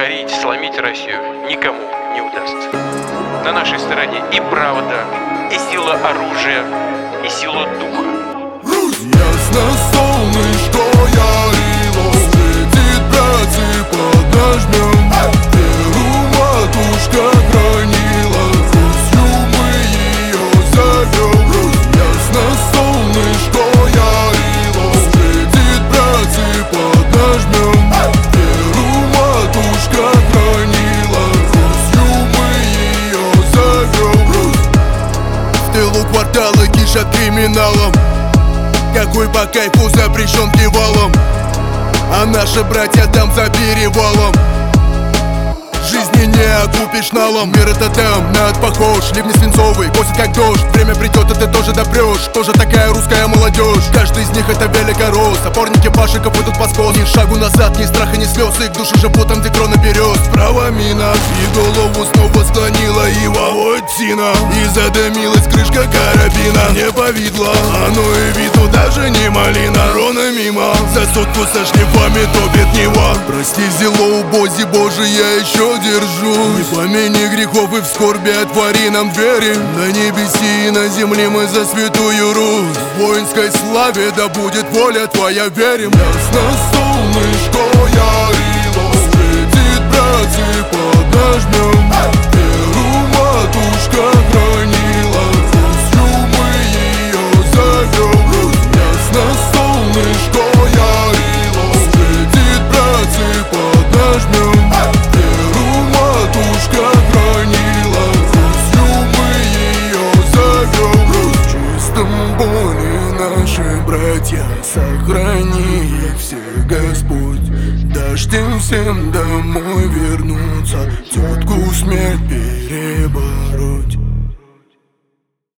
покорить, сломить Россию никому не удастся. На нашей стороне и правда, и сила оружия, и сила духа. Ясно солнышко ярило, светит братья под нажмем. Веру матушка хранила, Русью мы ее зовем. Ясно солнышко ярило, светит братья под нажмем. Веру матушка хранила, Русью мы ее зовем. В тылу кварталы кишат криминалом, какой по кайфу запрещен кивалом, а наши братья там за перевалом. Жизни не окупишь налом. Мир это там, на ад похож. Ливни свинцовый, косит как дождь. Время придет, и ты тоже допрешь. Тоже такая русская молодежь. Каждый из них это великорос. Опорники башиков идут по скос. Ни шагу назад, ни страха, ни слез. Их души живут там, где крона берез. Справа мина, и голову снова склонила ива. Вот сина, и задымилась крышка карабина. Не повидло, оно и виду даже не малина. Рона мимо, за сотку со шнифами топит Нева. Прости, зело, бози Божий, я еще держу. Не помяни грехов и в скорби отвори нам двери. На небеси и на земле мы за святую Русь. В воинской славе да будет воля твоя, верим. Ясно солнышко ярило, светит братья под нажмем. Веру матушка хранила, Русью мы ее зовем. Ясно солнышко ярило, светит братья под нажмем. Матушка хранила, Русью мы ее зовем. В чистом боли наши братья, сохрани их всех, Господь. Дашь им всем домой вернуться, тетку смерть перевернуть.